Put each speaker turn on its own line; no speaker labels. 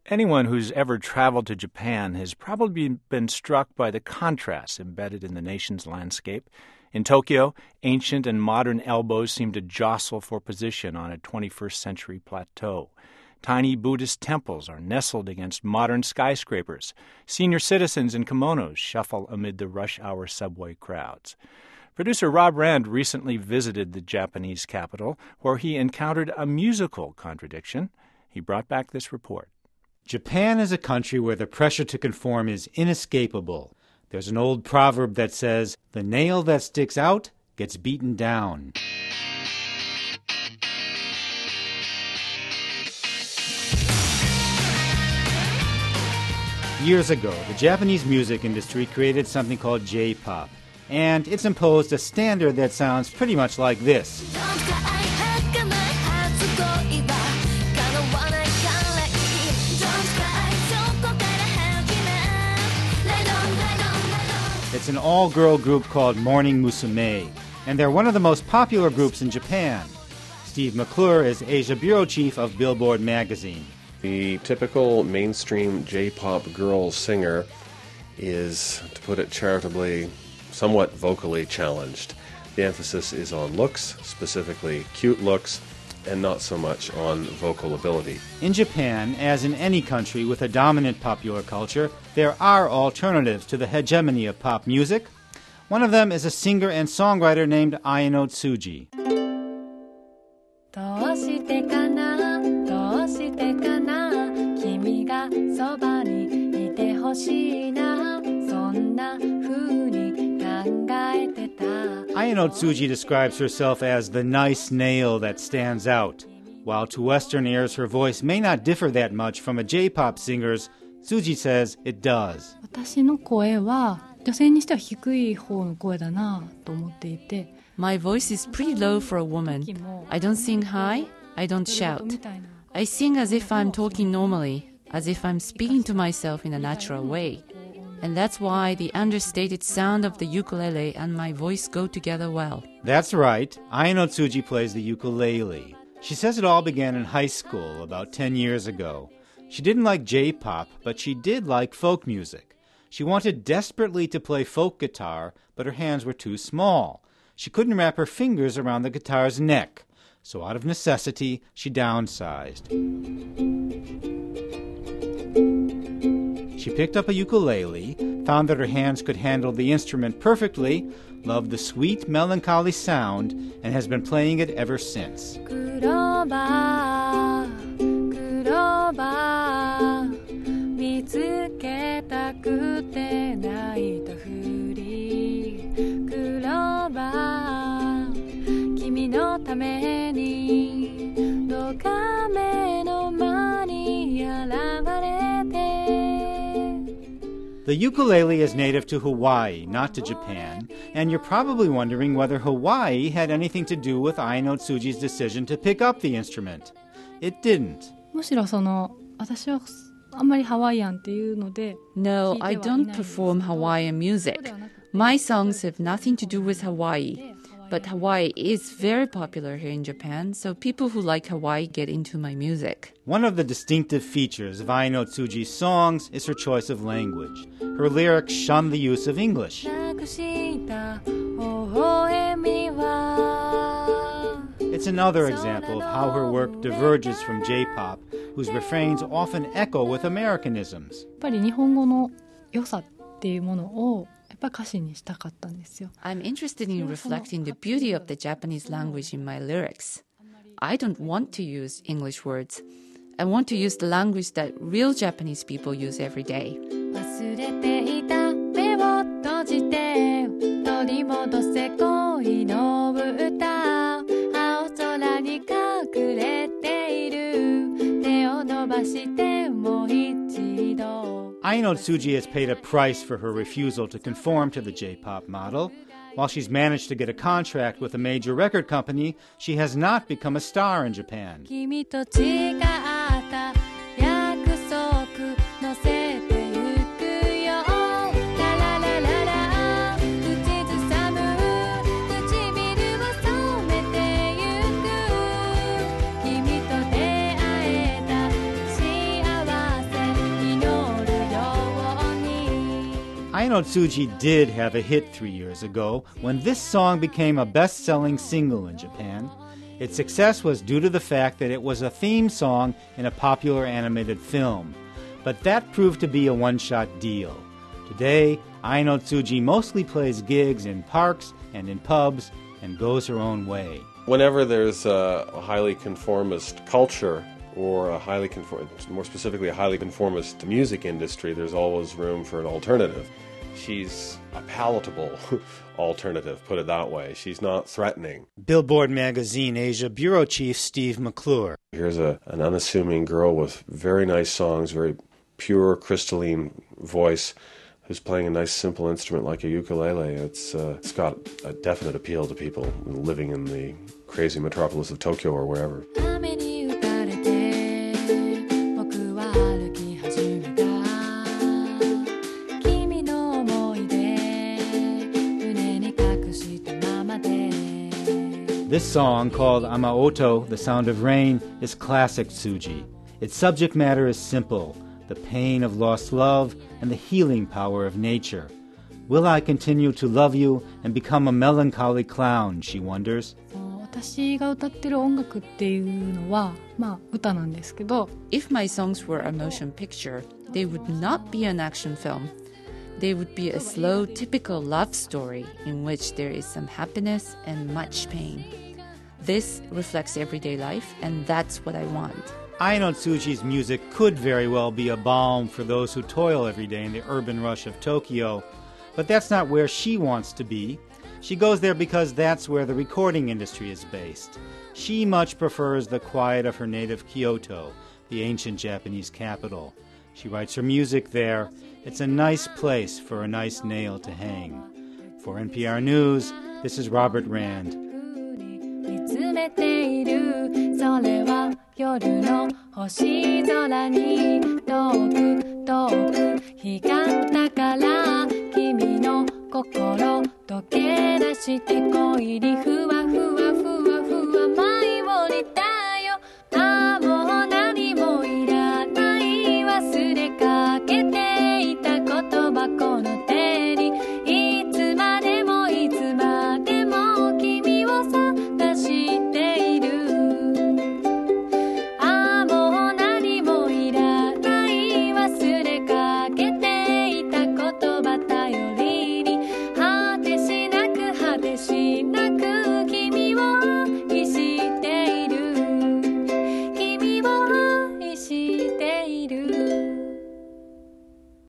Anyone who's ever traveled to Japan has probably been struck by the contrasts embedded in the nation's landscape. In Tokyo, ancient and modern elbows seem to jostle for position on a 21st century plateau. Tiny Buddhist temples are nestled against modern skyscrapers. Senior citizens in kimonos shuffle amid the rush-hour subway crowds. Producer Rob Rand recently visited the Japanese capital, where he encountered a musical contradiction. He brought back this report.
Japan is a country where the pressure to conform is inescapable. There's an old proverb that says, "The nail that sticks out gets beaten down." Years ago, the Japanese music industry created something called J-pop, and it's imposed a standard that sounds pretty much like this. It's an all-girl group called Morning Musume, and they're one of the most popular groups in Japan. Steve McClure is Asia Bureau Chief of Billboard magazine.
The typical mainstream J-pop girl singer is, to put it charitably, somewhat vocally challenged. The emphasis is on looks, specifically cute looks, and not so much on vocal ability.
In Japan, as in any country with a dominant popular culture, there are alternatives to the hegemony of pop music. One of them is a singer and songwriter named Ayano Tsuji. Ayano Tsuji describes herself as the nice nail that stands out. While to Western ears her voice may not differ that much from a J-pop singer's, Tsuji says it does.
私の声は女性にしては低い方の声だなと思っていて
My voice is pretty low for a woman. I don't sing high, I don't shout. I sing as if I'm talking normally, as if I'm speaking to myself in a natural way. And that's why the understated sound of the ukulele and my voice go together well.
That's right. Ayano Tsuji plays the ukulele. She says it all began in high school about 10 years ago. She didn't like J-pop, but she did like folk music. She wanted desperately to play folk guitar, but her hands were too small. She couldn't wrap her fingers around the guitar's neck. So out of necessity, she downsized. She picked up a ukulele, found that her hands could handle the instrument perfectly, loved the sweet, melancholy sound, and has been playing it ever since. The ukulele is native to Hawaii, not to Japan, and you're probably wondering whether Hawaii had anything to do with Ayano Tsuji's decision to pick up the instrument. It didn't.
むしろ私はあんまりハワイアンっていうので
No, I don't perform Hawaiian music. My songs have nothing to do with Hawaii. But Hawaii is very popular here in Japan, so people who like Hawaii get into my music.
One of the distinctive features of Ayano Tsuji's songs is her choice of language. Her lyrics shun the use of English. It's another example of how her work diverges from J-pop, whose refrains often echo with Americanisms.
やっぱり日本語の良さっていうものをやっぱ歌詞にしたかったんですよ。
I'm interested in reflecting the beauty of the Japanese language in my lyrics. I don't want to use English words. I want to use the language that real Japanese people use every day.
忘れていた目を閉じて取り戻せ恋の歌青空に隠れている手を伸ばしてもう一度
Ayano Tsuji has paid a price for her refusal to conform to the J-pop model. While she's managed to get a contract with a major record company, she has not become a star in Japan.
君と誓った約束乗せてゆくよラララララ口ずさむ唇を染めてゆく君と出会えた幸せ
Ai no Tsuji did have a hit 3 years ago when this song became a best-selling single in Japan. Its success was due to the fact that it was a theme song in a popular animated film. But that proved to be a one-shot deal. Today, Ai no Tsuji mostly plays gigs in parks and in pubs and goes her own way.
Whenever there's a highly conformist culture, or more specifically a highly conformist music industry, there's always room for an alternative. She's a palatable alternative, put it that way. She's not threatening.
Billboard Magazine Asia Bureau Chief Steve McClure.
Here's an unassuming girl with very nice songs, very pure, crystalline voice, who's playing a nice, simple instrument like a ukulele. It's got a definite appeal to people living in the crazy metropolis of Tokyo or wherever.
This song, called Amaoto, The Sound of Rain, is classic Tsuji. Its subject matter is simple, the pain of lost love and the healing power of nature. Will I continue to love you and become a melancholy clown, she wonders.
私が歌ってる音楽っていうのは、歌なんですけど、
If my songs were a motion picture, they would not be an action film. They would be a slow, typical love story in which there is some happiness and much pain. This reflects everyday life, and that's what I want.
Ai no Tsuji's music could very well be a balm for those who toil every day in the urban rush of Tokyo, but that's not where she wants to be. She goes there because that's where the recording industry is based. She much prefers the quiet of her native Kyoto, the ancient Japanese capital. She writes her music there. It's a nice place for a nice nail to hang. For NPR News, this is Robert Rand.
見つめているそれは夜の星空に遠く遠く光ったから君の心溶け出して恋にふわ